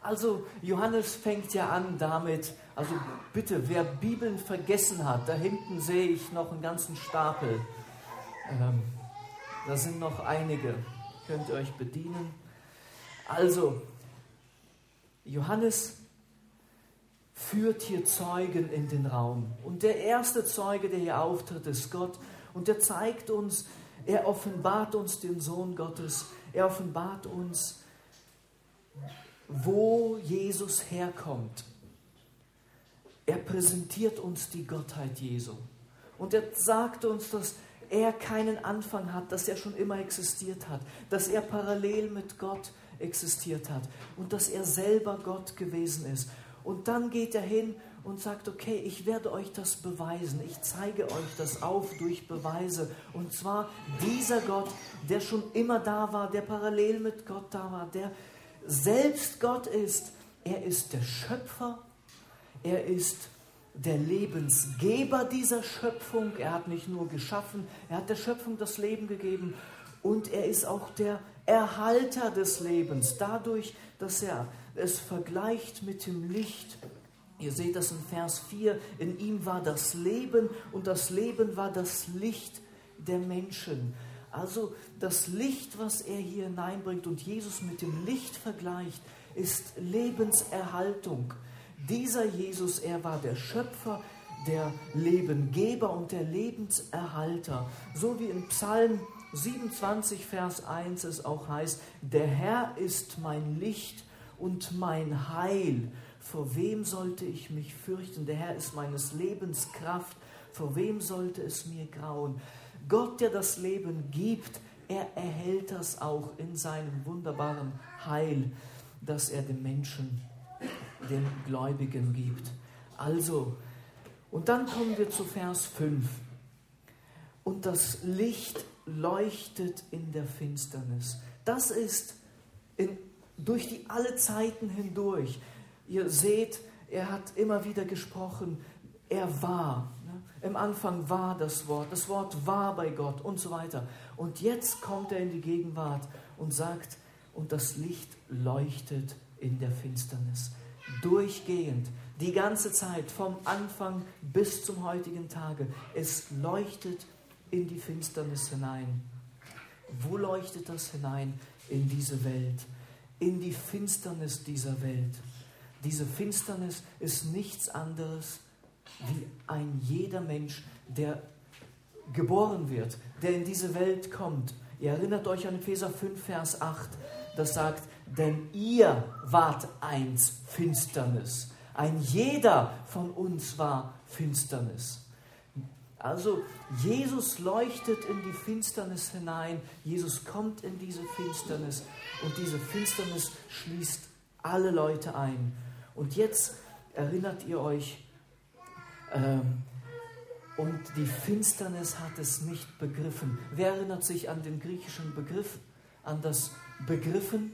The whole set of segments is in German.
Also Johannes fängt ja an damit, also bitte, wer Bibeln vergessen hat, da hinten sehe ich noch einen ganzen Stapel. Da sind noch einige, könnt ihr euch bedienen. Also, Johannes führt hier Zeugen in den Raum. Und der erste Zeuge, der hier auftritt, ist Gott. Und er zeigt uns, er offenbart uns den Sohn Gottes. Er offenbart uns, wo Jesus herkommt. Er präsentiert uns die Gottheit Jesu. Und er sagt uns, dass er keinen Anfang hat, dass er schon immer existiert hat, dass er parallel mit Gott existiert hat und dass er selber Gott gewesen ist. Und dann geht er hin und sagt, okay, ich werde euch das beweisen, ich zeige euch das auf durch Beweise. Und zwar dieser Gott, der schon immer da war, der parallel mit Gott da war, der selbst Gott ist. Er ist der Schöpfer, er ist der Lebensgeber dieser Schöpfung. Er hat nicht nur geschaffen, er hat der Schöpfung das Leben gegeben und er ist auch der Erhalter des Lebens, dadurch, dass er es vergleicht mit dem Licht. Ihr seht das in Vers 4, in ihm war das Leben und das Leben war das Licht der Menschen. Also das Licht, was er hier hineinbringt und Jesus mit dem Licht vergleicht, ist Lebenserhaltung. Dieser Jesus, er war der Schöpfer, der Lebengeber und der Lebenserhalter. So wie in Psalm 27, Vers 1 es auch heißt, der Herr ist mein Licht und mein Heil. Vor wem sollte ich mich fürchten? Der Herr ist meines Lebens Kraft. Vor wem sollte es mir grauen? Gott, der das Leben gibt, er erhält das auch in seinem wunderbaren Heil, das er dem Menschen, den Gläubigen gibt. Also, und dann kommen wir zu Vers 5. Und das Licht leuchtet in der Finsternis. Das ist durch alle Zeiten hindurch. Ihr seht, er hat immer wieder gesprochen, er war. Im Anfang war das Wort war bei Gott und so weiter. Und jetzt kommt er in die Gegenwart und sagt, und das Licht leuchtet in der Finsternis. Durchgehend, die ganze Zeit, vom Anfang bis zum heutigen Tage. Es leuchtet in die Finsternis hinein. Wo leuchtet das hinein? In diese Welt, in die Finsternis dieser Welt. Diese Finsternis ist nichts anderes wie ein jeder Mensch, der geboren wird, der in diese Welt kommt. Ihr erinnert euch an Epheser 5, Vers 8, das sagt, denn ihr wart einst Finsternis. Ein jeder von uns war Finsternis. Also Jesus leuchtet in die Finsternis hinein, Jesus kommt in diese Finsternis und diese Finsternis schließt alle Leute ein. Und jetzt erinnert ihr euch, und die Finsternis hat es nicht begriffen. Wer erinnert sich an den griechischen Begriff, an das Begriffen?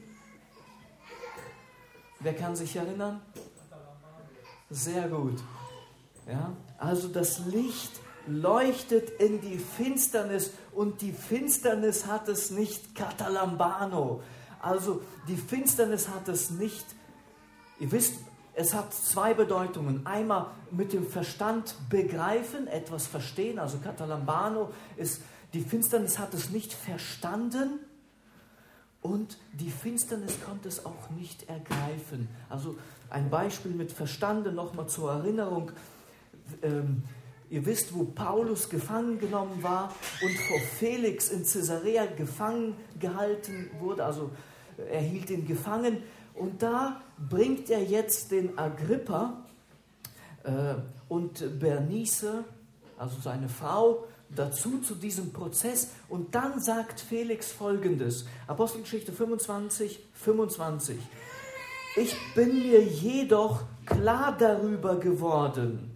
Wer kann sich erinnern? Sehr gut. Ja? Also das Licht leuchtet in die Finsternis und die Finsternis hat es nicht katalambano. Also die Finsternis hat es nicht, ihr wisst, es hat zwei Bedeutungen. Einmal mit dem Verstand begreifen, etwas verstehen, also katalambano ist, die Finsternis hat es nicht verstanden und die Finsternis konnte es auch nicht ergreifen. Also ein Beispiel mit Verstande, nochmal zur Erinnerung. Ihr wisst, wo Paulus gefangen genommen war und vor Felix in Caesarea gefangen gehalten wurde, also er hielt ihn gefangen. Und da bringt er jetzt den Agrippa und Bernice, also seine Frau, dazu zu diesem Prozess. Und dann sagt Felix Folgendes, Apostelgeschichte 25, 25. Ich bin mir jedoch klar darüber geworden,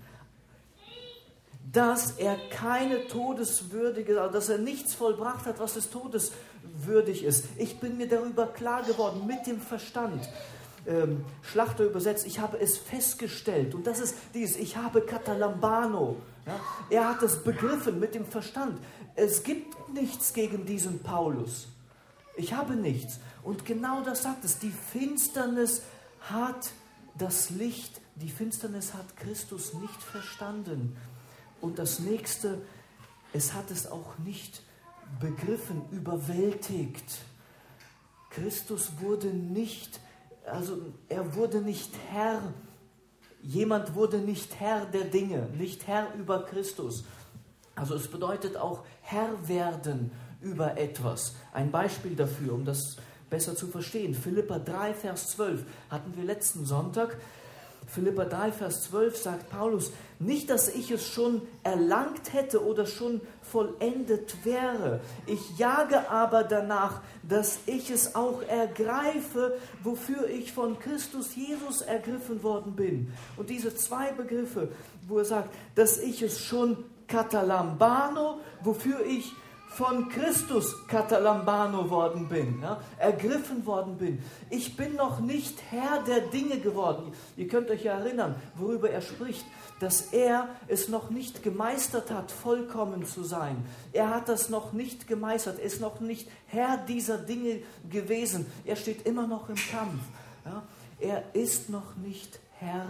dass er keine todeswürdige, dass er nichts vollbracht hat, was des Todes würdig ist. Ich bin mir darüber klar geworden, mit dem Verstand. Schlachter übersetzt, ich habe es festgestellt. Und das ist dies, ich habe katalambano. Ja? Er hat es begriffen mit dem Verstand. Es gibt nichts gegen diesen Paulus. Ich habe nichts. Und genau das sagt es. Die Finsternis hat das Licht, die Finsternis hat Christus nicht verstanden. Und das nächste, es hat es auch nicht begriffen, überwältigt. Christus wurde nicht, er wurde nicht Herr. Jemand wurde nicht Herr der Dinge, nicht Herr über Christus. Also es bedeutet auch Herr werden über etwas. Ein Beispiel dafür, um das besser zu verstehen. Philipper 3, Vers 12 hatten wir letzten Sonntag. Philipper 3, Vers 12 sagt Paulus, nicht, dass ich es schon erlangt hätte oder schon vollendet wäre. Ich jage aber danach, dass ich es auch ergreife, wofür ich von Christus Jesus ergriffen worden bin. Und diese zwei Begriffe, wo er sagt, dass ich es schon katalambano, wofür ich von Christus katalambano worden bin, ja, ergriffen worden bin. Ich bin noch nicht Herr der Dinge geworden. Ihr könnt euch ja erinnern, worüber er spricht, dass er es noch nicht gemeistert hat, vollkommen zu sein. Er hat das noch nicht gemeistert, ist noch nicht Herr dieser Dinge gewesen. Er steht immer noch im Kampf. Ja. Er ist noch nicht Herr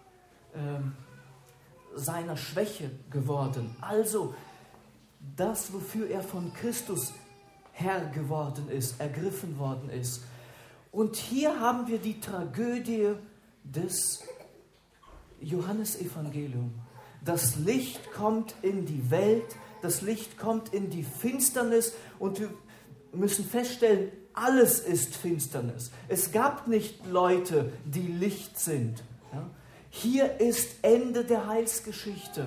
seiner Schwäche geworden. Also, das, wofür er von Christus Herr geworden ist, ergriffen worden ist. Und hier haben wir die Tragödie des Johannesevangeliums. Das Licht kommt in die Welt, das Licht kommt in die Finsternis und wir müssen feststellen, alles ist Finsternis. Es gab nicht Leute, die Licht sind. Ja? Hier ist Ende der Heilsgeschichte.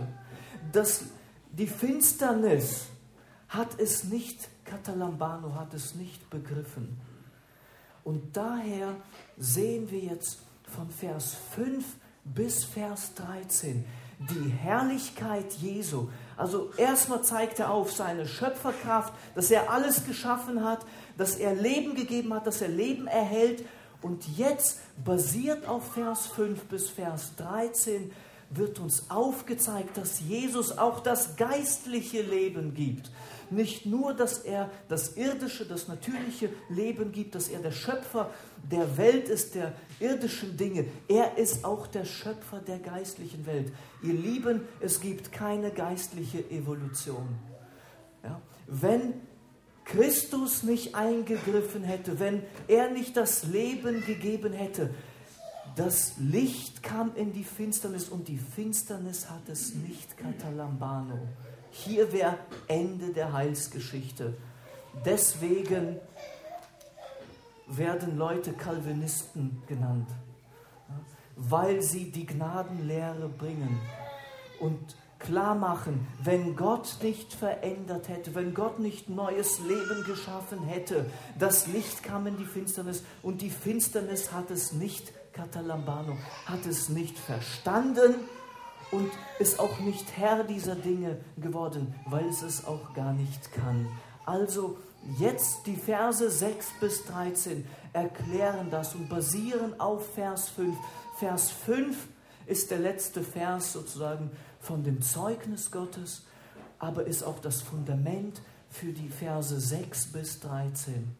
Die Finsternis hat es nicht, Katalambano hat es nicht begriffen. Und daher sehen wir jetzt von Vers 5 bis Vers 13 die Herrlichkeit Jesu. Also erstmal zeigt er auf seine Schöpferkraft, dass er alles geschaffen hat, dass er Leben gegeben hat, dass er Leben erhält. Und jetzt, basiert auf Vers 5 bis Vers 13, wird uns aufgezeigt, dass Jesus auch das geistliche Leben gibt. Nicht nur, dass er das irdische, das natürliche Leben gibt, dass er der Schöpfer der Welt ist, der irdischen Dinge. Er ist auch der Schöpfer der geistlichen Welt. Ihr Lieben, es gibt keine geistliche Evolution. Ja? Wenn Christus nicht eingegriffen hätte, wenn er nicht das Leben gegeben hätte, das Licht kam in die Finsternis und die Finsternis hat es nicht, katalambano. Hier wäre Ende der Heilsgeschichte. Deswegen werden Leute Calvinisten genannt, weil sie die Gnadenlehre bringen und klar machen, wenn Gott nicht verändert hätte, wenn Gott nicht neues Leben geschaffen hätte, das Licht kam in die Finsternis und die Finsternis hat es nicht, katalambano, hat es nicht verstanden und ist auch nicht Herr dieser Dinge geworden, weil es auch gar nicht kann. Also jetzt die Verse 6 bis 13 erklären das und basieren auf Vers 5. Vers 5 ist der letzte Vers sozusagen von dem Zeugnis Gottes, aber ist auch das Fundament für die Verse 6 bis 13.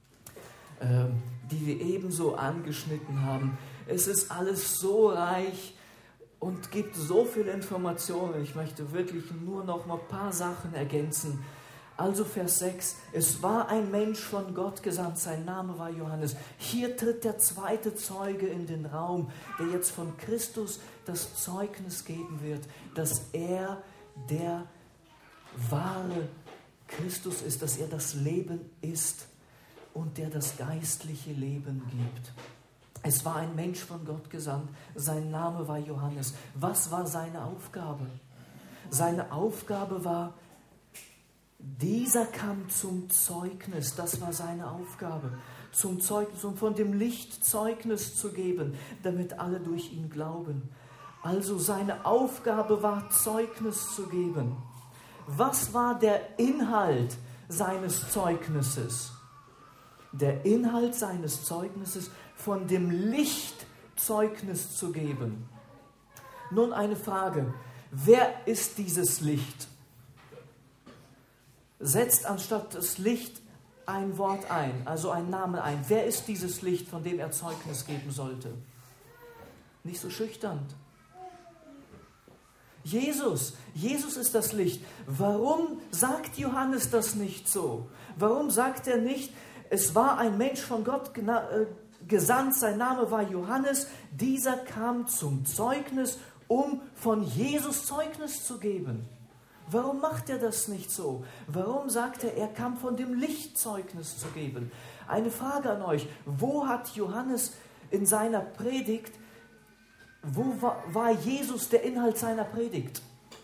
Die wir ebenso angeschnitten haben. Es ist alles so reich und gibt so viele Informationen. Ich möchte wirklich nur noch mal ein paar Sachen ergänzen. Also Vers 6, es war ein Mensch von Gott gesandt, sein Name war Johannes. Hier tritt der zweite Zeuge in den Raum, der jetzt von Christus das Zeugnis geben wird, dass er der wahre Christus ist, dass er das Leben ist und der das geistliche Leben gibt. Es war ein Mensch von Gott gesandt, sein Name war Johannes. Was war seine Aufgabe? Seine Aufgabe war, dieser kam zum Zeugnis, das war seine Aufgabe, zum Zeugnis, um von dem Licht Zeugnis zu geben, damit alle durch ihn glauben. Also seine Aufgabe war, Zeugnis zu geben. Was war der Inhalt seines Zeugnisses? Der Inhalt seines Zeugnisses, von dem Licht Zeugnis zu geben. Nun eine Frage, wer ist dieses Licht? Setzt anstatt das Licht ein Wort ein, also einen Namen ein. Wer ist dieses Licht, von dem er Zeugnis geben sollte? Nicht so schüchtern. Jesus ist das Licht. Warum sagt Johannes das nicht so? Warum sagt er nicht, es war ein Mensch von Gott gesandt, sein Name war Johannes, dieser kam zum Zeugnis, um von Jesus Zeugnis zu geben? Warum macht er das nicht so? Warum sagt er kam von dem Licht Zeugnis zu geben? Eine Frage an euch, wo hat Johannes in seiner Predigt, wo war Jesus der Inhalt seiner Predigt?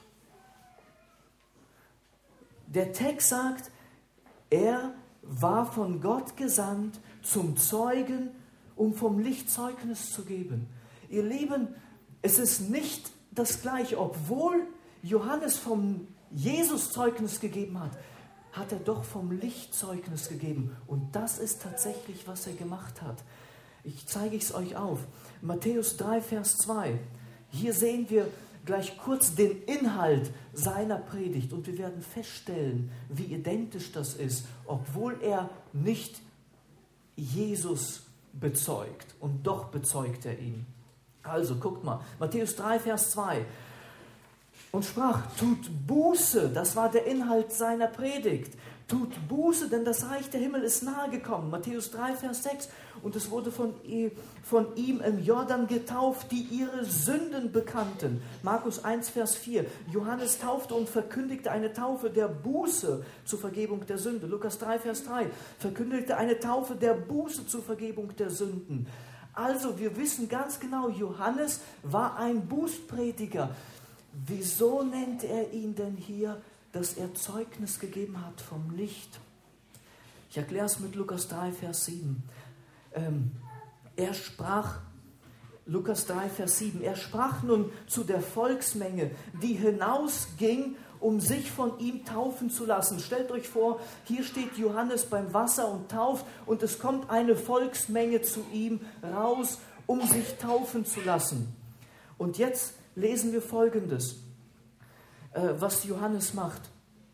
Der Text sagt, er war von Gott gesandt zum Zeugen, um vom Licht Zeugnis zu geben. Ihr Lieben, es ist nicht das Gleiche, obwohl Johannes vom Jesus Zeugnis gegeben hat, hat er doch vom Licht Zeugnis gegeben. Und das ist tatsächlich, was er gemacht hat. Ich zeige es euch auf. Matthäus 3, Vers 2. Hier sehen wir gleich kurz den Inhalt seiner Predigt und wir werden feststellen, wie identisch das ist, obwohl er nicht Jesus bezeugt. Und doch bezeugt er ihn. Also, guckt mal. Matthäus 3, Vers 2. Und sprach, tut Buße, das war der Inhalt seiner Predigt. Tut Buße, denn das Reich der Himmel ist nahe gekommen. Matthäus 3, Vers 6. Und es wurde von ihm im Jordan getauft, die ihre Sünden bekannten. Markus 1, Vers 4. Johannes taufte und verkündigte eine Taufe der Buße zur Vergebung der Sünde. Lukas 3, Vers 3. Verkündigte eine Taufe der Buße zur Vergebung der Sünden. Also, wir wissen ganz genau, Johannes war ein Bußprediger. Wieso nennt er ihn denn hier, dass er Zeugnis gegeben hat vom Licht? Ich erkläre es mit Lukas 3, Vers 7. Er sprach, Lukas 3, Vers 7, er sprach nun zu der Volksmenge, die hinausging, um sich von ihm taufen zu lassen. Stellt euch vor, hier steht Johannes beim Wasser und tauft und es kommt eine Volksmenge zu ihm raus, um sich taufen zu lassen. Und jetzt lesen wir Folgendes, was Johannes macht.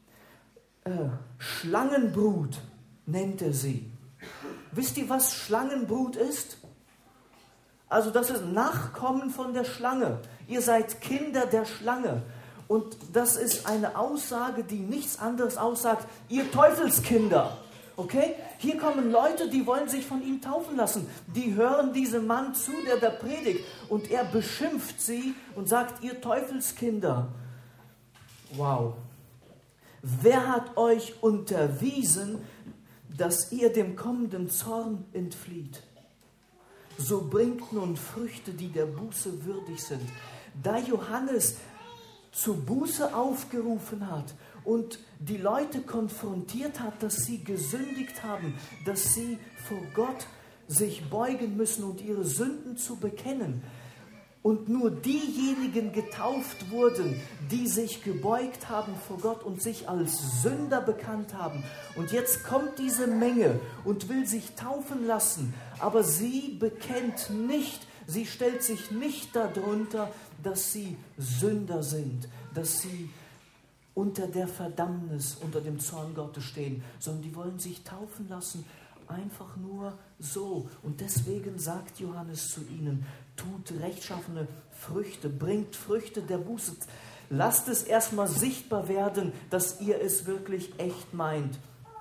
Schlangenbrut nennt er sie. Wisst ihr, was Schlangenbrut ist? Also das ist Nachkommen von der Schlange. Ihr seid Kinder der Schlange. Und das ist eine Aussage, die nichts anderes aussagt. Ihr Teufelskinder. Okay? Hier kommen Leute, die wollen sich von ihm taufen lassen. Die hören diesem Mann zu, der da predigt. Und er beschimpft sie und sagt, ihr Teufelskinder. Wow. Wer hat euch unterwiesen, dass ihr dem kommenden Zorn entflieht? So bringt nun Früchte, die der Buße würdig sind. Da Johannes zur Buße aufgerufen hat und die Leute konfrontiert hat, dass sie gesündigt haben, dass sie vor Gott sich beugen müssen und ihre Sünden zu bekennen. Und nur diejenigen getauft wurden, die sich gebeugt haben vor Gott und sich als Sünder bekannt haben. Und jetzt kommt diese Menge und will sich taufen lassen, aber sie bekennt nicht, sie stellt sich nicht darunter, dass sie Sünder sind, dass sie unter der Verdammnis, unter dem Zorn Gottes stehen, sondern die wollen sich taufen lassen, einfach nur so. Und deswegen sagt Johannes zu ihnen, tut rechtschaffene Früchte, bringt Früchte der Buße. Lasst es erstmal sichtbar werden, dass ihr es wirklich echt meint.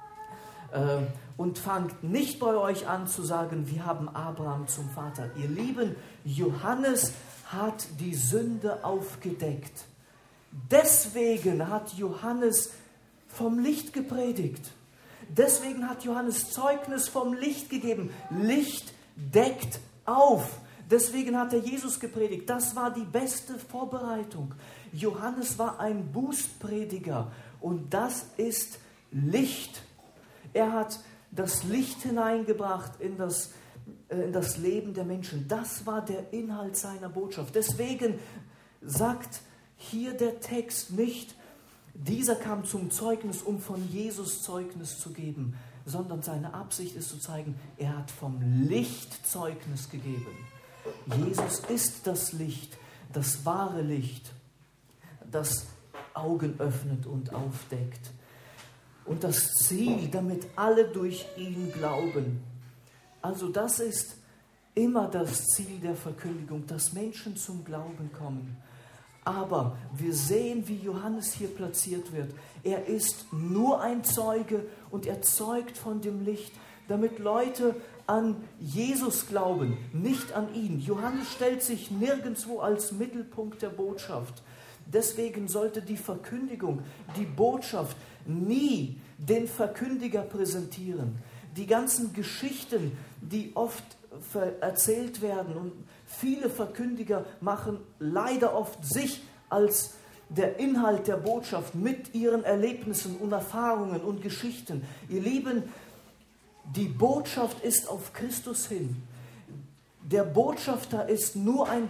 Und fangt nicht bei euch an zu sagen, wir haben Abraham zum Vater. Ihr Lieben, Johannes hat die Sünde aufgedeckt. Deswegen hat Johannes vom Licht gepredigt. Deswegen hat Johannes Zeugnis vom Licht gegeben. Licht deckt auf. Deswegen hat er Jesus gepredigt. Das war die beste Vorbereitung. Johannes war ein Bußprediger und das ist Licht. Er hat das Licht hineingebracht in das Leben der Menschen. Das war der Inhalt seiner Botschaft. Deswegen sagt hier der Text nicht, dieser kam zum Zeugnis, um von Jesus Zeugnis zu geben, sondern seine Absicht ist zu zeigen, er hat vom Licht Zeugnis gegeben. Jesus ist das Licht, das wahre Licht, das Augen öffnet und aufdeckt. und das Ziel, damit alle durch ihn glauben. Also das ist immer das Ziel der Verkündigung, dass Menschen zum Glauben kommen. Aber wir sehen, wie Johannes hier platziert wird. Er ist nur ein Zeuge und er zeugt von dem Licht, damit Leute an Jesus glauben, nicht an ihn. Johannes stellt sich nirgendwo als Mittelpunkt der Botschaft. Deswegen sollte die Verkündigung, die Botschaft nie den Verkündiger präsentieren. Die ganzen Geschichten, die oft erzählt werden, und viele Verkündiger machen leider oft sich als der Inhalt der Botschaft mit ihren Erlebnissen und Erfahrungen und Geschichten. Ihr Lieben, die Botschaft ist auf Christus hin. Der Botschafter ist nur ein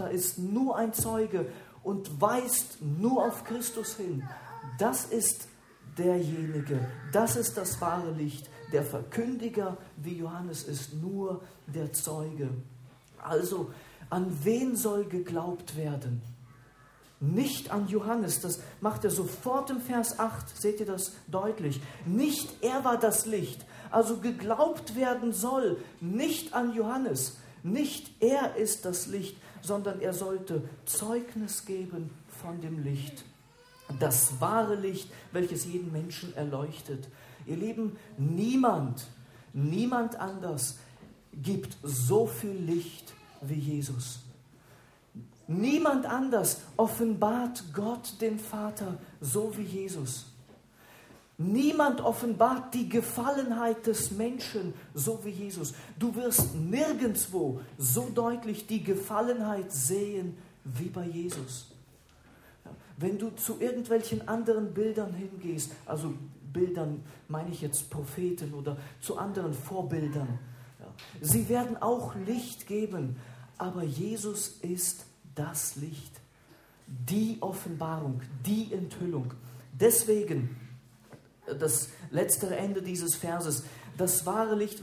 Zeuge und weist nur auf Christus hin. Das ist derjenige, das ist das wahre Licht. Der Verkündiger, wie Johannes, ist nur der Zeuge. Also, an wen soll geglaubt werden? Nicht an Johannes, das macht er sofort im Vers 8, seht ihr das deutlich. Nicht er war das Licht, also geglaubt werden soll nicht an Johannes. Nicht er ist das Licht, sondern er sollte Zeugnis geben von dem Licht. Das wahre Licht, welches jeden Menschen erleuchtet. Ihr Lieben, niemand anders gibt so viel Licht wie Jesus. Niemand anders offenbart Gott, den Vater, so wie Jesus. Niemand offenbart die Gefallenheit des Menschen, so wie Jesus. Du wirst nirgendwo so deutlich die Gefallenheit sehen wie bei Jesus. Wenn du zu irgendwelchen anderen Bildern hingehst, also Bildern meine ich jetzt Propheten oder zu anderen Vorbildern, sie werden auch Licht geben, aber Jesus ist das Licht, die Offenbarung, die Enthüllung. Deswegen das letzte Ende dieses Verses, das wahre Licht,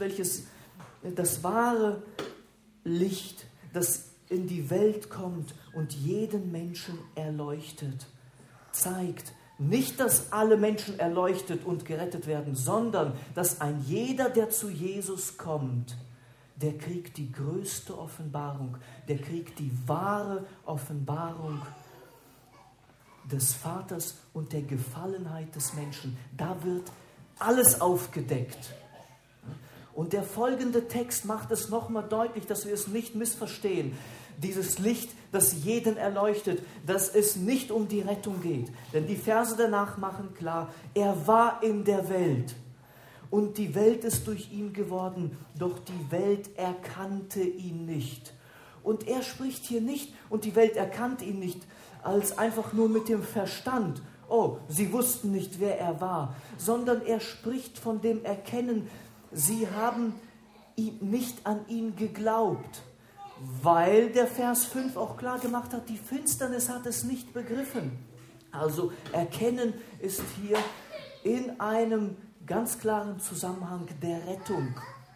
das in die Welt kommt und jeden Menschen erleuchtet, zeigt nicht, dass alle Menschen erleuchtet und gerettet werden, sondern dass ein jeder, der zu Jesus kommt, der kriegt die größte Offenbarung, der kriegt die wahre Offenbarung des Vaters und der Gefallenheit des Menschen. Da wird alles aufgedeckt. Und der folgende Text macht es nochmal deutlich, dass wir es nicht missverstehen. Dieses Licht, das jeden erleuchtet, dass es nicht um die Rettung geht. Denn die Verse danach machen klar, er war in der Welt. Und die Welt ist durch ihn geworden, doch die Welt erkannte ihn nicht. Und er spricht hier nicht, und die Welt erkannte ihn nicht, als einfach nur mit dem Verstand. Oh, sie wussten nicht, wer er war. Sondern er spricht von dem Erkennen, sie haben nicht an ihn geglaubt. Weil der Vers 5 auch klar gemacht hat, die Finsternis hat es nicht begriffen. Also Erkennen ist hier in einem ganz klaren Zusammenhang der Rettung.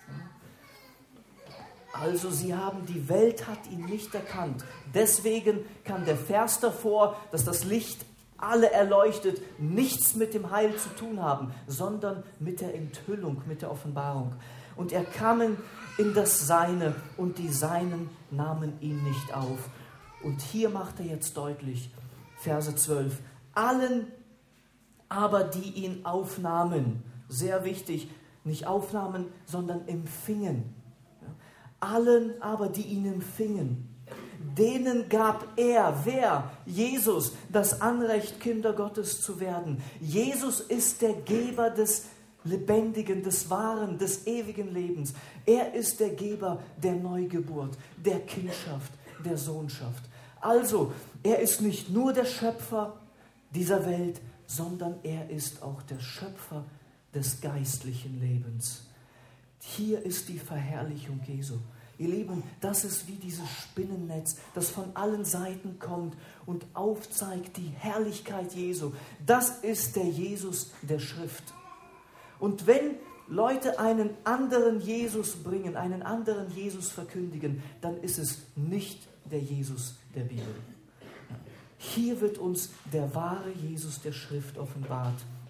Also die Welt hat ihn nicht erkannt. Deswegen kann der Vers davor, dass das Licht alle erleuchtet, nichts mit dem Heil zu tun haben, sondern mit der Enthüllung, mit der Offenbarung. Und er kam in das Seine und die Seinen nahmen ihn nicht auf. Und hier macht er jetzt deutlich, Verse 12, allen aber, die ihn aufnahmen, sehr wichtig, nicht aufnahmen, sondern empfingen. Allen aber, die ihn empfingen, denen gab er, wer? Jesus, das Anrecht, Kinder Gottes zu werden. Jesus ist der Geber des Lebendigen, des Wahren, des ewigen Lebens. Er ist der Geber der Neugeburt, der Kindschaft, der Sohnschaft. Also, er ist nicht nur der Schöpfer dieser Welt, sondern er ist auch der Schöpfer des geistlichen Lebens. Hier ist die Verherrlichung Jesu. Ihr Lieben, das ist wie dieses Spinnennetz, das von allen Seiten kommt und aufzeigt die Herrlichkeit Jesu. Das ist der Jesus der Schrift. Und wenn Leute einen anderen Jesus bringen, einen anderen Jesus verkündigen, dann ist es nicht der Jesus der Bibel. Hier wird uns der wahre Jesus der Schrift offenbart.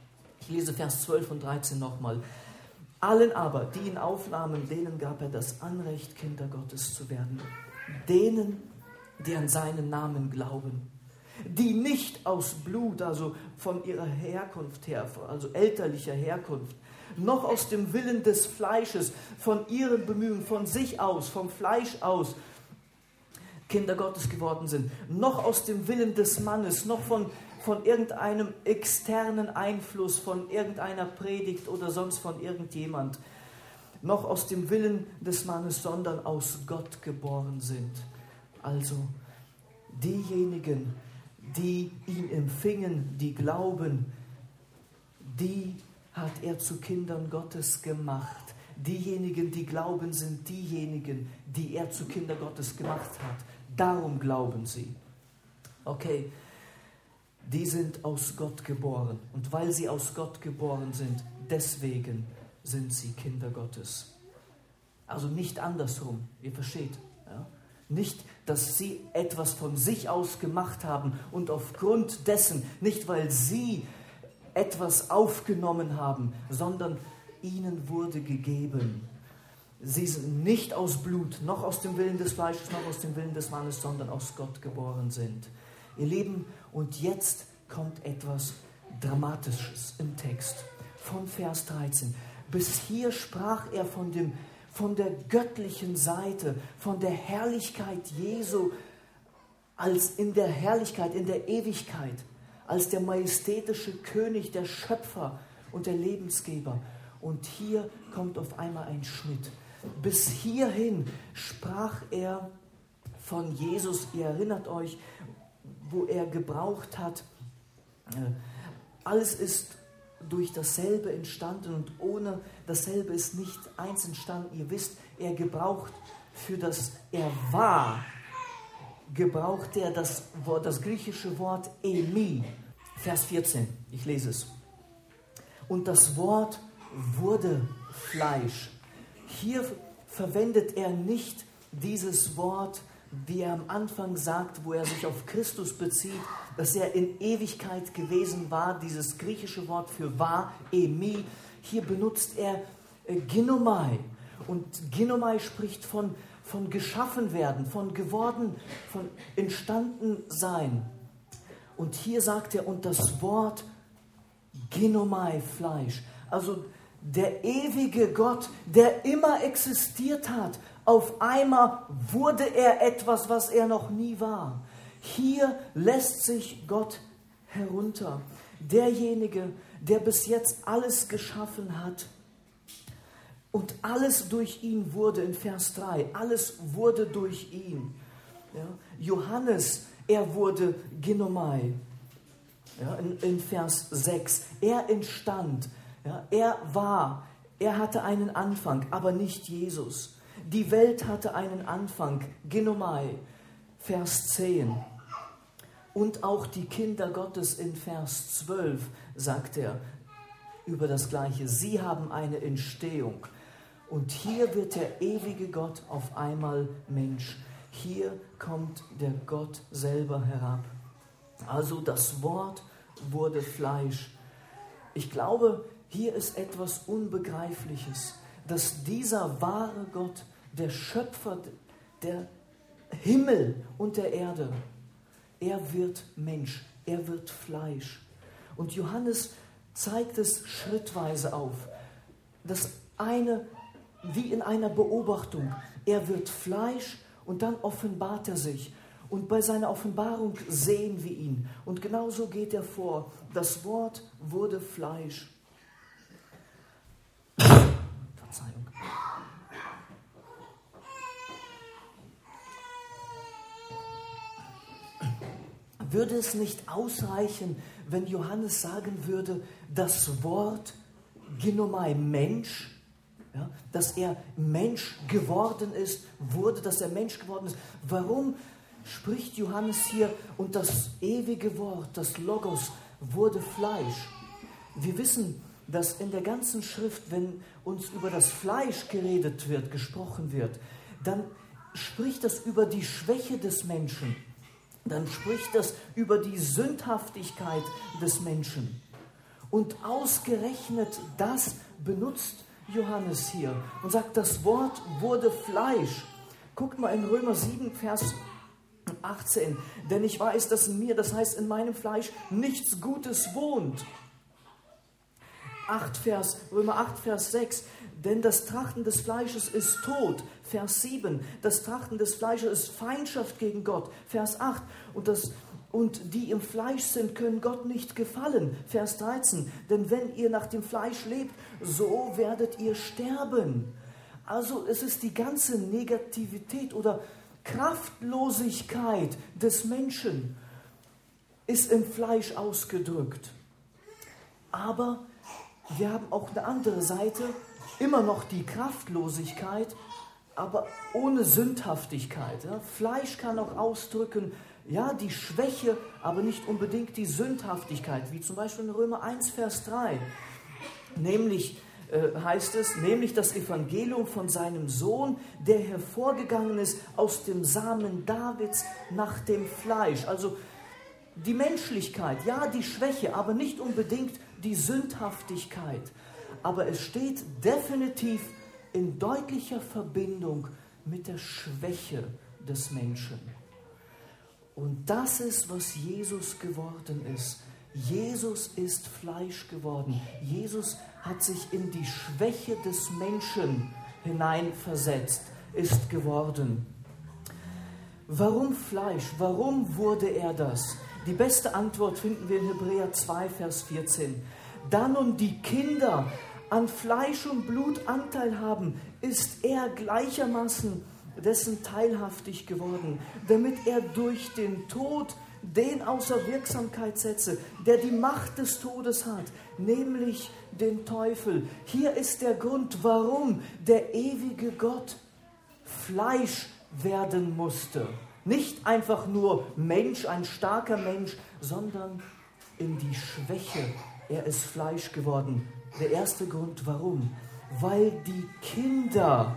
Ich lese Vers 12 und 13 nochmal. Allen aber, die ihn aufnahmen, denen gab er das Anrecht, Kinder Gottes zu werden. Denen, die an seinen Namen glauben. Die nicht aus Blut, also von ihrer Herkunft her, also elterlicher Herkunft, noch aus dem Willen des Fleisches, von ihren Bemühungen, von sich aus, vom Fleisch aus, Kinder Gottes geworden sind, noch aus dem Willen des Mannes, noch von irgendeinem externen Einfluss, von irgendeiner Predigt oder sonst von irgendjemand, noch aus dem Willen des Mannes, sondern aus Gott geboren sind. Also diejenigen, die ihn empfingen, die glauben, die hat er zu Kindern Gottes gemacht. Diejenigen, die glauben, sind diejenigen, die er zu Kindern Gottes gemacht hat. Darum glauben sie. Okay, die sind aus Gott geboren. Und weil sie aus Gott geboren sind, deswegen sind sie Kinder Gottes. Also nicht andersrum, ihr versteht. Ja? Nicht, dass sie etwas von sich aus gemacht haben und aufgrund dessen, nicht weil sie etwas aufgenommen haben, sondern ihnen wurde gegeben. Sie sind nicht aus Blut, noch aus dem Willen des Fleisches, noch aus dem Willen des Mannes, sondern aus Gott geboren sind. Ihr Lieben, und jetzt kommt etwas Dramatisches im Text. Von Vers 13. Bis hier sprach er von der göttlichen Seite, von der Herrlichkeit Jesu, als in der Herrlichkeit, in der Ewigkeit, als der majestätische König, der Schöpfer und der Lebensgeber. Und hier kommt auf einmal ein Schnitt. Bis hierhin sprach er von Jesus. Ihr erinnert euch, wo er gebraucht hat. Alles ist durch dasselbe entstanden und ohne dasselbe ist nicht eins entstanden. Ihr wisst, er gebraucht für das er war, gebraucht er das griechische Wort Emi. Vers 14, ich lese es. Und das Wort wurde Fleisch. Hier verwendet er nicht dieses Wort, wie er am Anfang sagt, wo er sich auf Christus bezieht, dass er in Ewigkeit gewesen war, dieses griechische Wort für war, Emi. Hier benutzt er Ginomai. Und Ginomai spricht von geschaffen werden, von geworden, von entstanden sein. Und hier sagt er, und das Wort Ginomai, Fleisch. Also der ewige Gott, der immer existiert hat, auf einmal wurde er etwas, was er noch nie war. Hier lässt sich Gott herunter. Derjenige, der bis jetzt alles geschaffen hat und alles durch ihn wurde, in Vers 3, alles wurde durch ihn. Ja, Johannes, er wurde Ginomai, ja, in Vers 6. Er entstand, ja, er hatte einen Anfang, aber nicht Jesus. Die Welt hatte einen Anfang, Ginomai, Vers 10. Und auch die Kinder Gottes in Vers 12 sagt er über das Gleiche. Sie haben eine Entstehung. Und hier wird der ewige Gott auf einmal Mensch. Hier kommt der Gott selber herab. Also das Wort wurde Fleisch. Ich glaube, hier ist etwas Unbegreifliches, dass dieser wahre Gott, der Schöpfer der Himmel und der Erde, er wird Mensch, er wird Fleisch. Und Johannes zeigt es schrittweise auf. Das eine, wie in einer Beobachtung, er wird Fleisch und dann offenbart er sich. Und bei seiner Offenbarung sehen wir ihn. Und genauso geht er vor. Das Wort wurde Fleisch. Verzeihung. Würde es nicht ausreichen, wenn Johannes sagen würde, das Wort Ginomai, Mensch, ja, dass er Mensch geworden ist, dass er Mensch geworden ist. Warum spricht Johannes hier, und das ewige Wort, das Logos, wurde Fleisch? Wir wissen, dass in der ganzen Schrift, wenn uns über das Fleisch geredet wird, gesprochen wird, dann spricht das über die Schwäche des Menschen. Dann spricht das über die Sündhaftigkeit des Menschen. Und ausgerechnet das benutzt Johannes hier und sagt, das Wort wurde Fleisch. Guckt mal in Römer 7, Vers 18. Denn ich weiß, dass in mir, das heißt in meinem Fleisch, nichts Gutes wohnt. Römer 8, Vers 6. Denn das Trachten des Fleisches ist Tod. Vers 7. Das Trachten des Fleisches ist Feindschaft gegen Gott. Vers 8. Und die im Fleisch sind, können Gott nicht gefallen. Vers 13. Denn wenn ihr nach dem Fleisch lebt, so werdet ihr sterben. Also es ist die ganze Negativität oder Kraftlosigkeit des Menschen ist im Fleisch ausgedrückt. Aber wir haben auch eine andere Seite, immer noch die Kraftlosigkeit, aber ohne Sündhaftigkeit. Ja? Fleisch kann auch ausdrücken, ja, die Schwäche, aber nicht unbedingt die Sündhaftigkeit, wie zum Beispiel in Römer 1, Vers 3. Nämlich heißt es, nämlich das Evangelium von seinem Sohn, der hervorgegangen ist aus dem Samen Davids nach dem Fleisch. Also die Menschlichkeit, ja, die Schwäche, aber nicht unbedingt die Sündhaftigkeit. Aber es steht definitiv in deutlicher Verbindung mit der Schwäche des Menschen. Und das ist, was Jesus geworden ist. Jesus ist Fleisch geworden. Jesus hat sich in die Schwäche des Menschen hineinversetzt, ist geworden. Warum Fleisch? Warum wurde er das? Die beste Antwort finden wir in Hebräer 2, Vers 14. Da nun die Kinder an Fleisch und Blut Anteil haben, ist er gleichermaßen dessen teilhaftig geworden, damit er durch den Tod den außer Wirksamkeit setze, der die Macht des Todes hat, nämlich den Teufel. Hier ist der Grund, warum der ewige Gott Fleisch werden musste. Nicht einfach nur Mensch, ein starker Mensch, sondern in die Schwäche. Er ist Fleisch geworden. Der erste Grund, warum? Weil die Kinder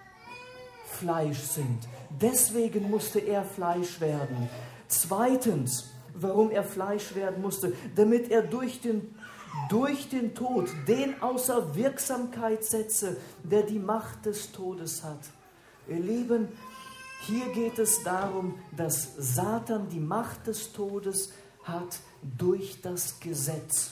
Fleisch sind. Deswegen musste er Fleisch werden. Zweitens, warum er Fleisch werden musste, damit er durch den Tod den außer Wirksamkeit setze, der die Macht des Todes hat. Ihr Lieben, hier geht es darum, dass Satan die Macht des Todes hat durch das Gesetz.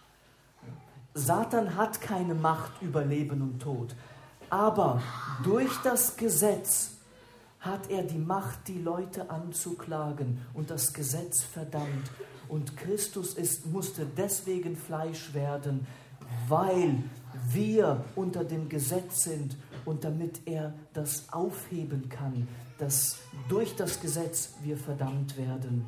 Satan hat keine Macht über Leben und Tod, aber durch das Gesetz hat er die Macht, die Leute anzuklagen, und das Gesetz verdammt. Und Christus musste deswegen Fleisch werden, weil wir unter dem Gesetz sind und damit er das aufheben kann, dass durch das Gesetz wir verdammt werden.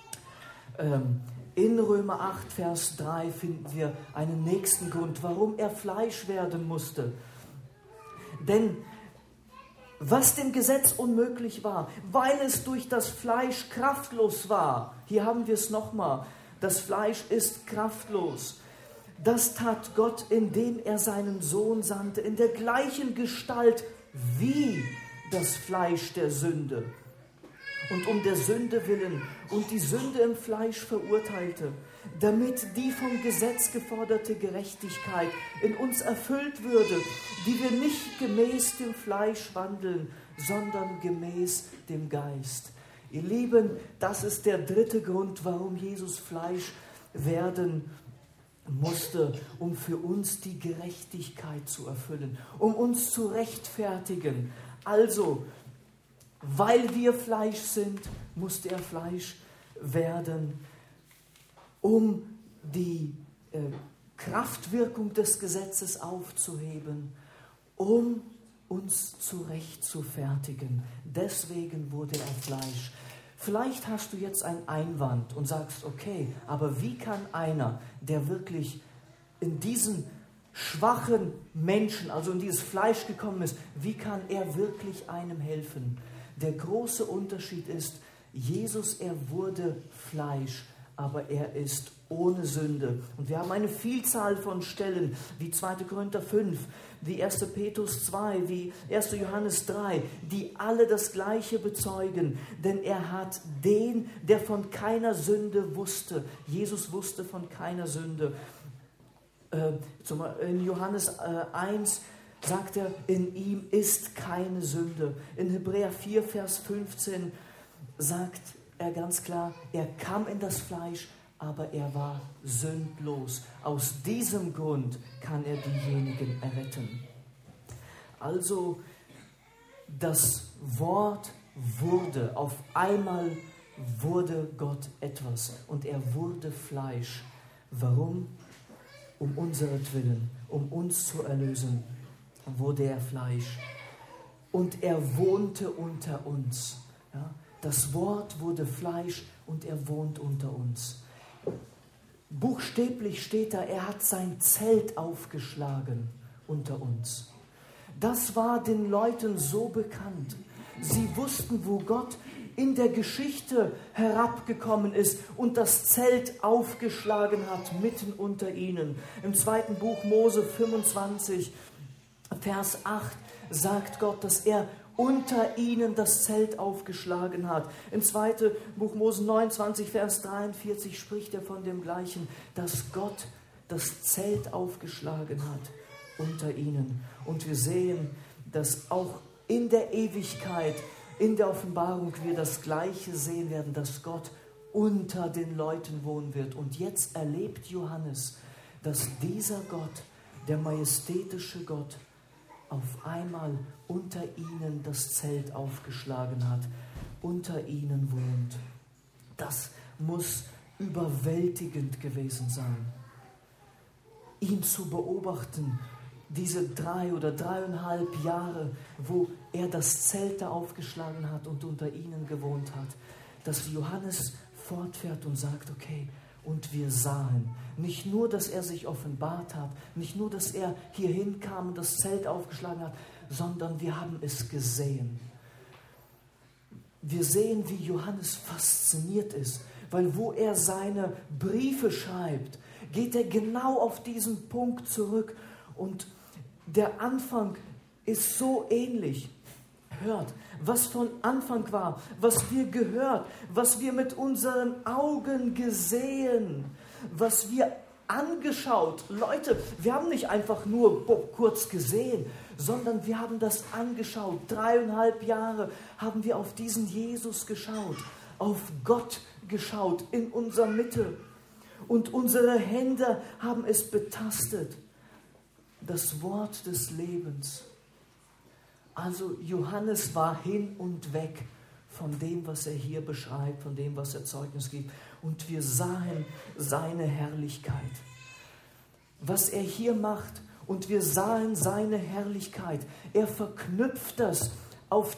In Römer 8, Vers 3 finden wir einen nächsten Grund, warum er Fleisch werden musste. Denn was dem Gesetz unmöglich war, weil es durch das Fleisch kraftlos war. Hier haben wir es nochmal. Das Fleisch ist kraftlos. Das tat Gott, indem er seinen Sohn sandte, in der gleichen Gestalt wie das Fleisch der Sünde. Und um der Sünde willen und die Sünde im Fleisch verurteilte, damit die vom Gesetz geforderte Gerechtigkeit in uns erfüllt würde, die wir nicht gemäß dem Fleisch wandeln, sondern gemäß dem Geist. Ihr Lieben, das ist der dritte Grund, warum Jesus Fleisch werden musste, um für uns die Gerechtigkeit zu erfüllen, um uns zu rechtfertigen. Also, weil wir Fleisch sind, musste er Fleisch werden, um die Kraftwirkung des Gesetzes aufzuheben, um uns zurechtzufertigen. Deswegen wurde er Fleisch. Vielleicht hast du jetzt einen Einwand und sagst, okay, aber wie kann einer, der wirklich in diesen schwachen Menschen, also in dieses Fleisch gekommen ist, wie kann er wirklich einem helfen? Der große Unterschied ist, Jesus, er wurde Fleisch, aber er ist ohne Sünde. Und wir haben eine Vielzahl von Stellen, wie 2. Korinther 5, wie 1. Petrus 2, wie 1. Johannes 3, die alle das Gleiche bezeugen. Denn er hat den, der von keiner Sünde wusste, Jesus wusste von keiner Sünde, In Johannes 1 sagt er, in ihm ist keine Sünde. In Hebräer 4, Vers 15 sagt er ganz klar, er kam in das Fleisch, aber er war sündlos. Aus diesem Grund kann er diejenigen erretten. Also das Wort wurde, auf einmal wurde Gott etwas und er wurde Fleisch. Warum? Um unseretwillen, um uns zu erlösen, wurde er Fleisch. Und er wohnte unter uns. Ja? Das Wort wurde Fleisch und er wohnt unter uns. Buchstäblich steht da, er hat sein Zelt aufgeschlagen unter uns. Das war den Leuten so bekannt. Sie wussten, wo Gott in der Geschichte herabgekommen ist und das Zelt aufgeschlagen hat mitten unter ihnen. Im 2. Buch Mose 25, Vers 8 sagt Gott, dass er unter ihnen das Zelt aufgeschlagen hat. Im 2. Buch Mose 29, Vers 43 spricht er von dem Gleichen, dass Gott das Zelt aufgeschlagen hat unter ihnen. Und wir sehen, dass auch in der Ewigkeit, in der Offenbarung wir das Gleiche sehen werden, dass Gott unter den Leuten wohnen wird. Und jetzt erlebt Johannes, dass dieser Gott, der majestätische Gott, auf einmal unter ihnen das Zelt aufgeschlagen hat, unter ihnen wohnt. Das muss überwältigend gewesen sein, ihn zu beobachten, diese 3 oder 3,5 Jahre, wo er das Zelt da aufgeschlagen hat und unter ihnen gewohnt hat, dass Johannes fortfährt und sagt, okay, und wir sahen, nicht nur, dass er sich offenbart hat, nicht nur, dass er hierhin kam und das Zelt aufgeschlagen hat, sondern wir haben es gesehen. Wir sehen, wie Johannes fasziniert ist, weil wo er seine Briefe schreibt, geht er genau auf diesen Punkt zurück und der Anfang ist so ähnlich. Hört, was von Anfang war, was wir gehört, was wir mit unseren Augen gesehen, was wir angeschaut. Leute, wir haben nicht einfach nur kurz gesehen, sondern wir haben das angeschaut. 3,5 Jahre haben wir auf diesen Jesus geschaut, auf Gott geschaut in unserer Mitte. Und unsere Hände haben es betastet. Das Wort des Lebens. Also Johannes war hin und weg von dem, was er hier beschreibt, von dem, was er Zeugnis gibt. Und wir sahen seine Herrlichkeit. Was er hier macht, und wir sahen seine Herrlichkeit. Er verknüpft das auf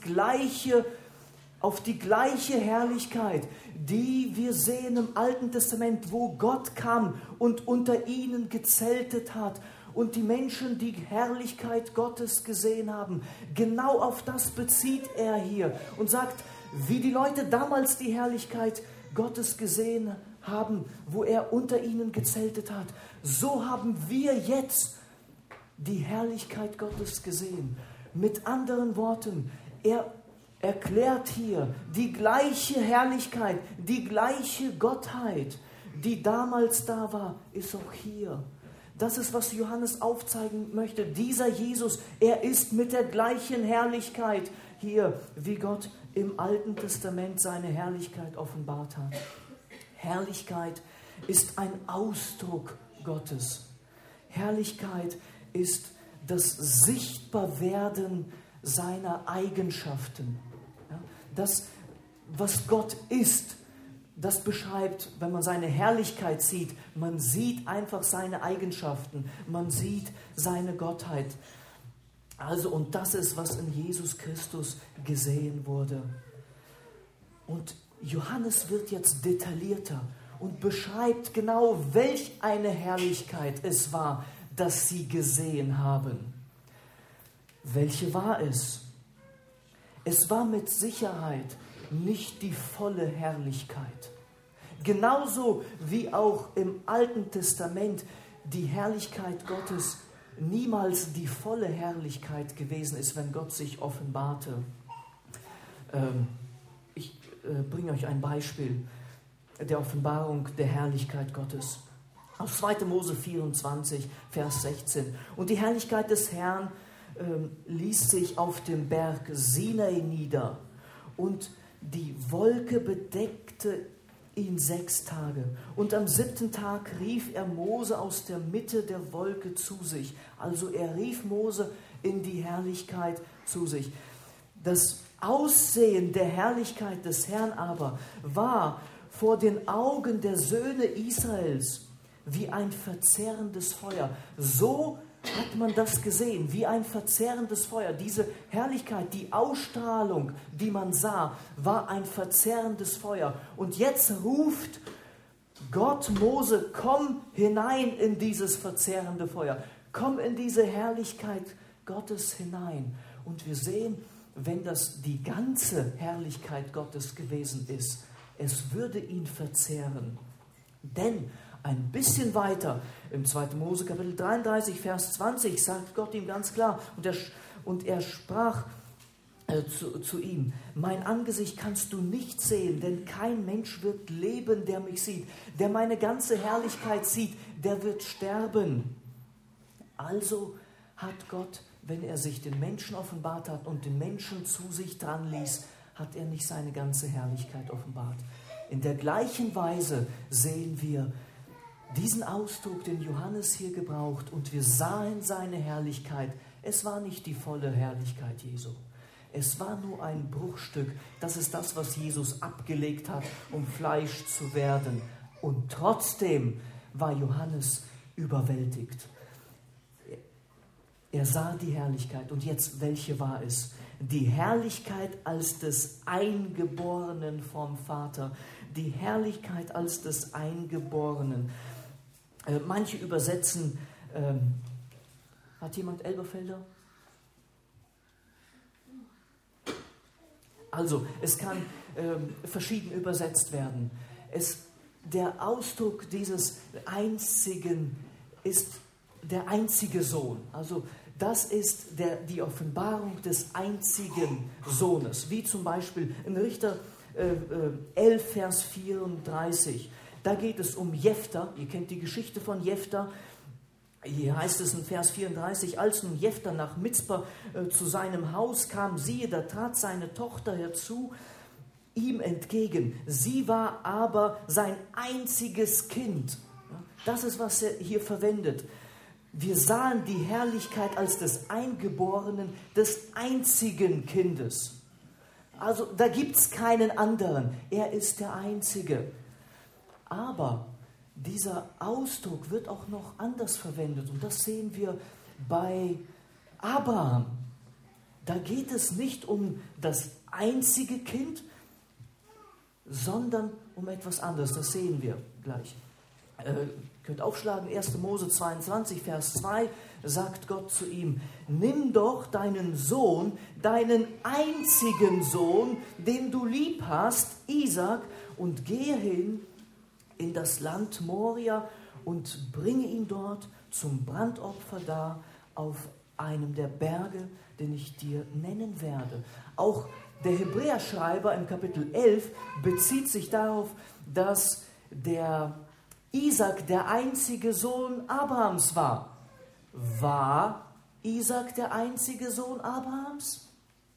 die gleiche Herrlichkeit, die wir sehen im Alten Testament, wo Gott kam und unter ihnen gezeltet hat. Und die Menschen, die Herrlichkeit Gottes gesehen haben, genau auf das bezieht er hier und sagt, wie die Leute damals die Herrlichkeit Gottes gesehen haben, wo er unter ihnen gezeltet hat, so haben wir jetzt die Herrlichkeit Gottes gesehen. Mit anderen Worten, er erklärt hier die gleiche Herrlichkeit, die gleiche Gottheit, die damals da war, ist auch hier. Das ist, was Johannes aufzeigen möchte. Dieser Jesus, er ist mit der gleichen Herrlichkeit hier, wie Gott im Alten Testament seine Herrlichkeit offenbart hat. Herrlichkeit ist ein Ausdruck Gottes. Herrlichkeit ist das Sichtbarwerden seiner Eigenschaften. Ja, das, was Gott ist, das beschreibt, wenn man seine Herrlichkeit sieht, man sieht einfach seine Eigenschaften, man sieht seine Gottheit. Also, und das ist, was in Jesus Christus gesehen wurde. Und Johannes wird jetzt detaillierter und beschreibt genau, welch eine Herrlichkeit es war, das sie gesehen haben. Welche war es? Es war mit Sicherheit nicht die volle Herrlichkeit. Genauso wie auch im Alten Testament die Herrlichkeit Gottes niemals die volle Herrlichkeit gewesen ist, wenn Gott sich offenbarte. Ich bringe euch ein Beispiel der Offenbarung der Herrlichkeit Gottes. Aus 2. Mose 24, Vers 16. Und die Herrlichkeit des Herrn ließ sich auf dem Berg Sinai nieder, und die Wolke bedeckte ihn 6 Tage. Und am 7. Tag rief er Mose aus der Mitte der Wolke zu sich. Also er rief Mose in die Herrlichkeit zu sich. Das Aussehen der Herrlichkeit des Herrn aber war vor den Augen der Söhne Israels wie ein verzehrendes Feuer. So hat man das gesehen, wie ein verzehrendes Feuer. Diese Herrlichkeit, die Ausstrahlung, die man sah, war ein verzehrendes Feuer. Und jetzt ruft Gott Mose, komm hinein in dieses verzehrende Feuer. Komm in diese Herrlichkeit Gottes hinein. Und wir sehen, wenn das die ganze Herrlichkeit Gottes gewesen ist, es würde ihn verzehren. Denn ein bisschen weiter, im 2. Mose Kapitel 33, Vers 20, sagt Gott ihm ganz klar, und er sprach zu ihm, mein Angesicht kannst du nicht sehen, denn kein Mensch wird leben, der mich sieht. Der meine ganze Herrlichkeit sieht, der wird sterben. Also hat Gott, wenn er sich den Menschen offenbart hat und den Menschen zu sich dran ließ, hat er nicht seine ganze Herrlichkeit offenbart. In der gleichen Weise sehen wir diesen Ausdruck, den Johannes hier gebraucht, und wir sahen seine Herrlichkeit. Es war nicht die volle Herrlichkeit Jesu. Es war nur ein Bruchstück. Das ist das, was Jesus abgelegt hat, um Fleisch zu werden. Und trotzdem war Johannes überwältigt. Er sah die Herrlichkeit. Und jetzt, welche war es? Die Herrlichkeit als des Eingeborenen vom Vater. Die Herrlichkeit als des Eingeborenen. Manche übersetzen, hat jemand Elberfelder? Also, es kann verschieden übersetzt werden. Der Ausdruck dieses Einzigen ist der einzige Sohn. Also, das ist die Offenbarung des einzigen Sohnes. Wie zum Beispiel in Richter 11, Vers 34. Da geht es um Jephtha. Ihr kennt die Geschichte von Jephtha. Hier heißt es in Vers 34, als nun Jephtha nach Mizpa zu seinem Haus kam, siehe, da trat seine Tochter herzu, ihm entgegen. Sie war aber sein einziges Kind. Das ist, was er hier verwendet. Wir sahen die Herrlichkeit als des Eingeborenen, des einzigen Kindes. Also da gibt es keinen anderen. Er ist der Einzige. Aber dieser Ausdruck wird auch noch anders verwendet. Und das sehen wir bei Abraham. Da geht es nicht um das einzige Kind, sondern um etwas anderes. Das sehen wir gleich. Könnt aufschlagen, 1. Mose 22, Vers 2, sagt Gott zu ihm, nimm doch deinen Sohn, deinen einzigen Sohn, den du lieb hast, Isaak, und gehe hin in das Land Moria und bringe ihn dort zum Brandopfer dar auf einem der Berge, den ich dir nennen werde. Auch der Hebräerschreiber im Kapitel 11 bezieht sich darauf, dass der Isaak der einzige Sohn Abrahams war. War Isaak der einzige Sohn Abrahams?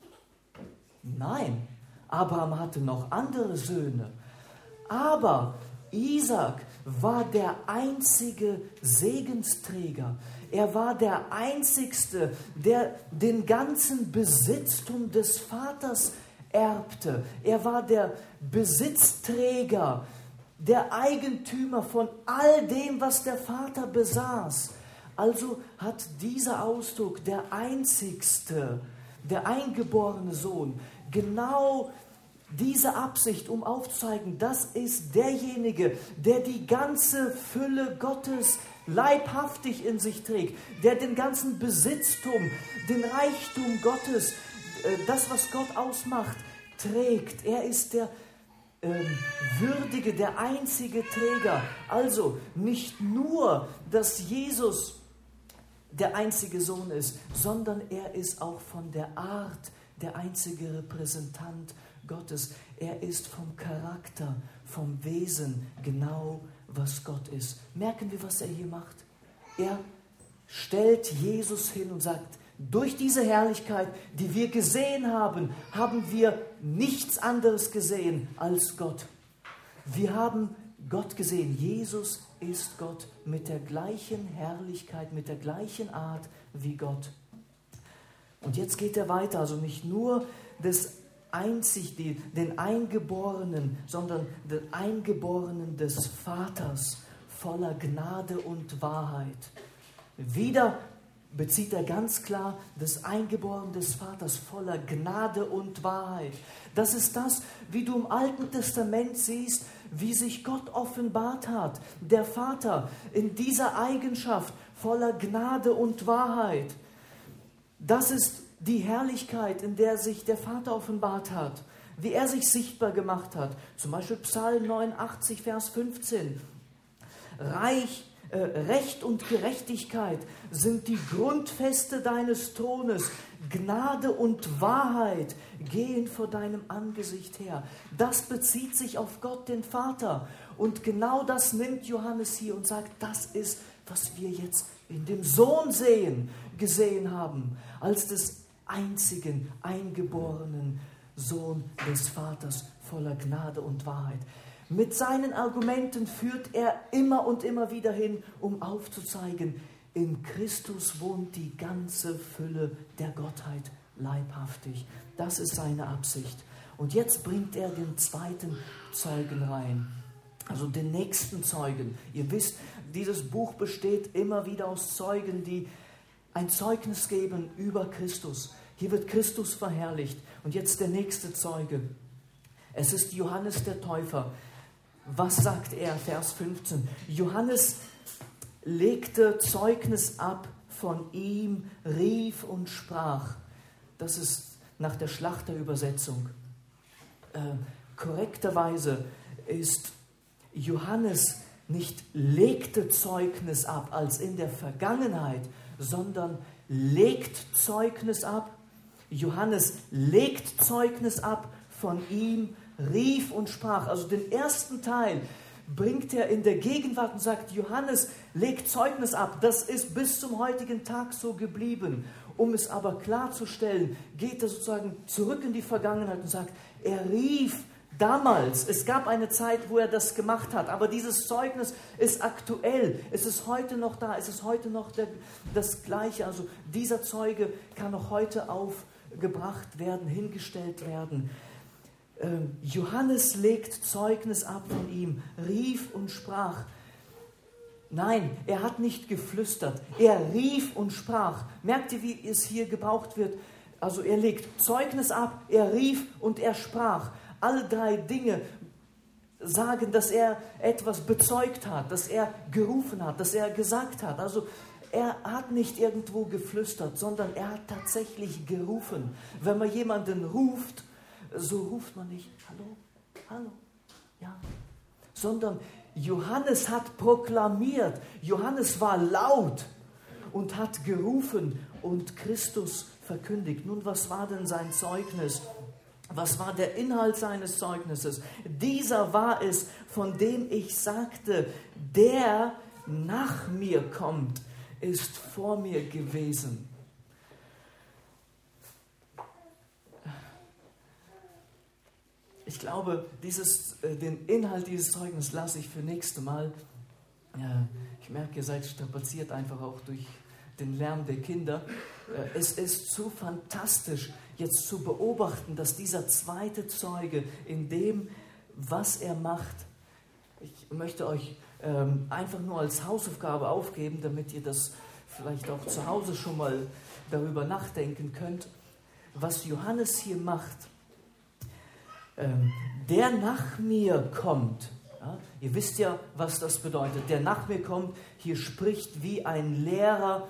Nein, Abraham hatte noch andere Söhne. Aber Isaak war der einzige Segensträger. Er war der Einzigste, der den ganzen Besitztum des Vaters erbte. Er war der Besitzträger, der Eigentümer von all dem, was der Vater besaß. Also hat dieser Ausdruck, der Einzigste, der eingeborene Sohn, genau diese Absicht, um aufzuzeigen, das ist derjenige, der die ganze Fülle Gottes leibhaftig in sich trägt, der den ganzen Besitztum, den Reichtum Gottes, das, was Gott ausmacht, trägt. Er ist der Würdige, der einzige Träger. Also nicht nur, dass Jesus der einzige Sohn ist, sondern er ist auch von der Art der einzige Repräsentant Gottes. Er ist vom Charakter, vom Wesen genau was Gott ist. Merken wir, was er hier macht? Er stellt Jesus hin und sagt, durch diese Herrlichkeit, die wir gesehen haben, haben wir nichts anderes gesehen als Gott. Wir haben Gott gesehen. Jesus ist Gott mit der gleichen Herrlichkeit, mit der gleichen Art wie Gott. Und jetzt geht er weiter, also nicht nur den Eingeborenen, sondern den Eingeborenen des Vaters voller Gnade und Wahrheit. Wieder bezieht er ganz klar das Eingeborene des Vaters voller Gnade und Wahrheit. Das ist das, wie du im Alten Testament siehst, wie sich Gott offenbart hat. Der Vater in dieser Eigenschaft voller Gnade und Wahrheit. Das ist die Herrlichkeit, in der sich der Vater offenbart hat. Wie er sich sichtbar gemacht hat. Zum Beispiel Psalm 89, Vers 15. Recht und Gerechtigkeit sind die Grundfeste deines Thrones. Gnade und Wahrheit gehen vor deinem Angesicht her. Das bezieht sich auf Gott, den Vater. Und genau das nimmt Johannes hier und sagt, das ist, was wir jetzt in dem Sohn gesehen haben, als des einzigen eingeborenen Sohn des Vaters voller Gnade und Wahrheit. Mit seinen Argumenten führt er immer und immer wieder hin, um aufzuzeigen, in Christus wohnt die ganze Fülle der Gottheit leibhaftig. Das ist seine Absicht. Und jetzt bringt er den zweiten Zeugen rein, also den nächsten Zeugen. Ihr wisst, dieses Buch besteht immer wieder aus Zeugen, die ein Zeugnis geben über Christus. Hier wird Christus verherrlicht. Und jetzt der nächste Zeuge. Es ist Johannes der Täufer. Was sagt er? Vers 15. Johannes legte Zeugnis ab von ihm, rief und sprach. Das ist nach der Schlachterübersetzung. Korrekterweise ist Johannes nicht legte Zeugnis ab als in der Vergangenheit, sondern legt Zeugnis ab. Johannes legt Zeugnis ab von ihm, rief und sprach. Also den ersten Teil bringt er in der Gegenwart und sagt, Johannes legt Zeugnis ab. Das ist bis zum heutigen Tag so geblieben. Um es aber klarzustellen, geht er sozusagen zurück in die Vergangenheit und sagt, er rief damals. Es gab eine Zeit, wo er das gemacht hat, aber dieses Zeugnis ist aktuell. Es ist heute noch da, es ist heute noch das Gleiche. Also dieser Zeuge kann noch heute aufgebracht werden, hingestellt werden. Johannes legt Zeugnis ab von ihm, rief und sprach. Nein, er hat nicht geflüstert, er rief und sprach. Merkt ihr, wie es hier gebraucht wird? Also er legt Zeugnis ab, er rief und er sprach. Alle drei Dinge sagen, dass er etwas bezeugt hat, dass er gerufen hat, dass er gesagt hat. Also er hat nicht irgendwo geflüstert, sondern er hat tatsächlich gerufen. Wenn man jemanden ruft, so ruft man nicht, hallo, hallo, ja, sondern Johannes hat proklamiert, Johannes war laut und hat gerufen und Christus verkündigt. Nun, was war denn sein Zeugnis? Was war der Inhalt seines Zeugnisses? Dieser war es, von dem ich sagte, der nach mir kommt, ist vor mir gewesen. Ich glaube, den Inhalt dieses Zeugnisses lasse ich für nächste Mal. Ich merke, ihr seid strapaziert einfach auch durch den Lärm der Kinder. Es ist so fantastisch, jetzt zu beobachten, dass dieser zweite Zeuge in dem, was er macht, ich möchte euch einfach nur als Hausaufgabe aufgeben, damit ihr das vielleicht auch zu Hause schon mal darüber nachdenken könnt, was Johannes hier macht. Der nach mir kommt, ja, ihr wisst ja, was das bedeutet, der nach mir kommt, hier spricht wie ein Lehrer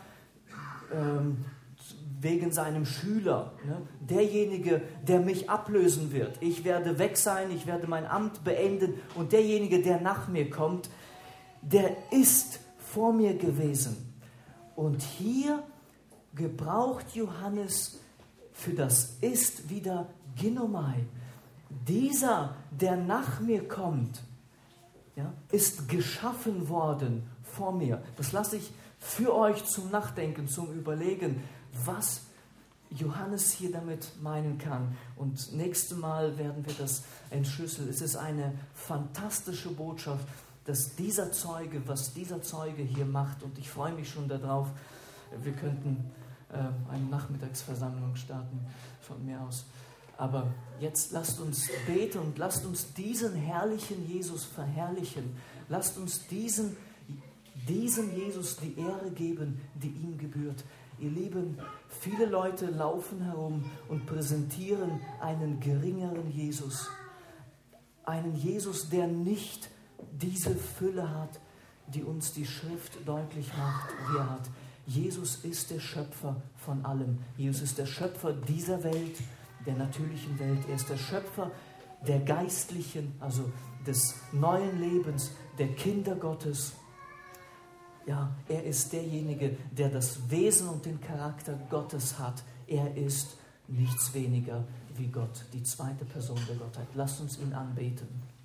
wegen seinem Schüler, ne? Derjenige, der mich ablösen wird. Ich werde weg sein, ich werde mein Amt beenden und derjenige, der nach mir kommt, der ist vor mir gewesen. Und hier gebraucht Johannes für das Ist wieder Ginomai. Dieser, der nach mir kommt, ja, ist geschaffen worden vor mir. Das lasse ich für euch zum Nachdenken, zum Überlegen, was Johannes hier damit meinen kann. Und nächstes Mal werden wir das entschlüsseln. Es ist eine fantastische Botschaft, dass was dieser Zeuge hier macht. Und ich freue mich schon darauf. Wir könnten eine Nachmittagsversammlung starten von mir aus. Aber jetzt lasst uns beten und lasst uns diesen herrlichen Jesus verherrlichen. Lasst uns diesem Jesus die Ehre geben, die ihm gebührt. Ihr Lieben, viele Leute laufen herum und präsentieren einen geringeren Jesus. Einen Jesus, der nicht diese Fülle hat, die uns die Schrift deutlich macht, wie er hat. Jesus ist der Schöpfer von allem. Jesus ist der Schöpfer dieser Welt, der natürlichen Welt. Er ist der Schöpfer der geistlichen, also des neuen Lebens, der Kinder Gottes. Ja, er ist derjenige, der das Wesen und den Charakter Gottes hat. Er ist nichts weniger wie Gott, die zweite Person der Gottheit. Lasst uns ihn anbeten.